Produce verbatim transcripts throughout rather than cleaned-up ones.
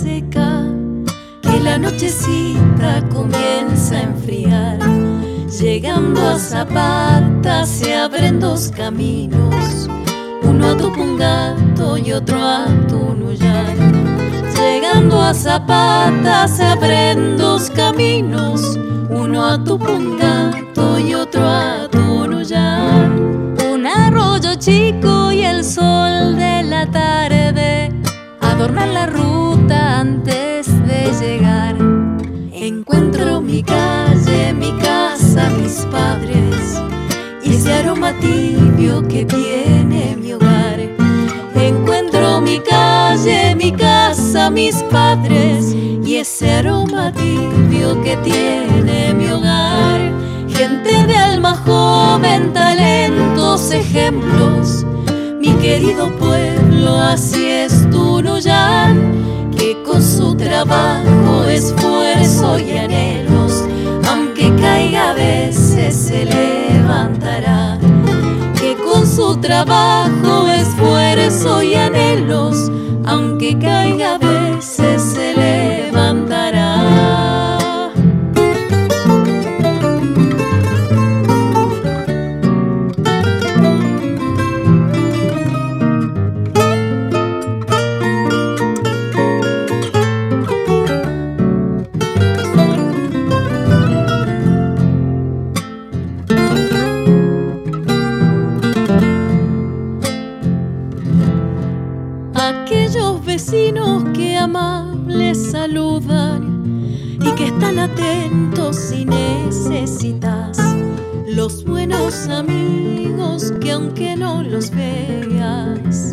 seca, que la nochecita comienza a enfriar. Llegando a Zapata se abren dos caminos, uno a Tupungato y otro a Tunuyán. Llegando a Zapata se abren dos caminos, uno a Tupungato y otro a Tunuyán. Un arroyo chico y el sol de la tarde adornan la ruta antes de llegar. Encuentro mi calle, mi casa, mis padres y ese aroma tibio que tiene mi hogar. Encuentro mi calle, mi casa, mis padres y ese aroma tibio que tiene mi hogar. Gente de alma joven, talentos, ejemplos, mi querido pueblo, así es Tunuyán, que con su trabajo, esfuerzo y anhelos, aunque caiga a veces se levantará. Que con su trabajo, esfuerzo y anhelos, aunque caiga a veces se levantará. Aquellos vecinos que amables saludan y que están atentos si necesitas. Los buenos amigos que aunque no los veas,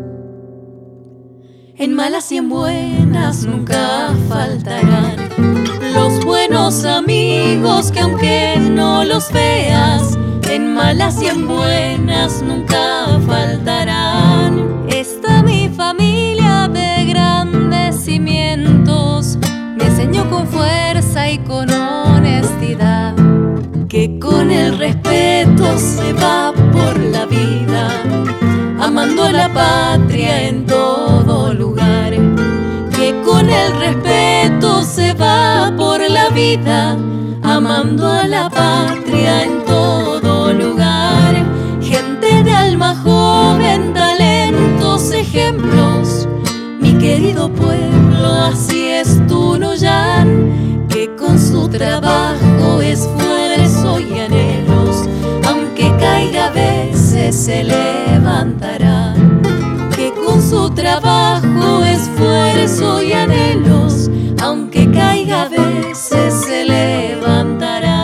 en malas y en buenas nunca faltarán. Los buenos amigos que aunque no los veas, en malas y en buenas nunca faltarán. Esta mi familia de grandes cimientos me enseñó con fuerza y con honestidad que con el respeto se va por la vida, amando a la patria en todo lugar. Que con el respeto se va por la vida, amando a la patria en todo lugar. Gente de alma joven, talentos, ejemplos, mi querido pueblo, así es Tunuyán, que con su trabajo, esfuerzo y anhelos, aunque caiga a veces se levantará. Que con su trabajo, esfuerzo y anhelos, aunque caiga a veces se levantará.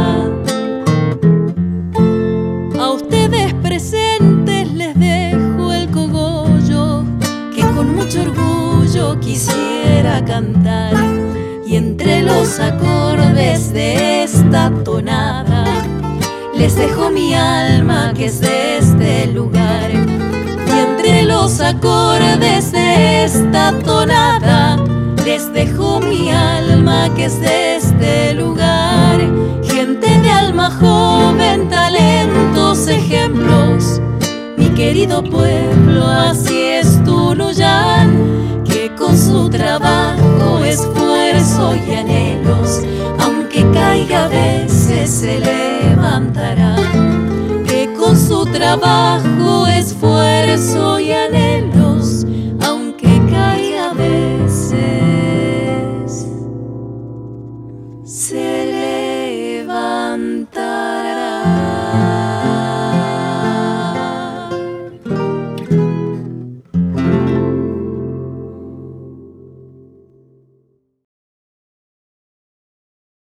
A ustedes presentes les dejo el cogollo que con mucho orgullo quisiera cantar, y entre los acordes de esta tonada les dejo mi alma que es de este lugar. Y entre los acordes de esta tonada les dejo mi alma que es de este lugar. Gente de alma joven, talentos, ejemplos, mi querido pueblo, así es Tunuyán, que con su trabajo, esfuerzo y anhelos, aunque caiga a veces se levantará. Que con su trabajo, esfuerzo y anhelos,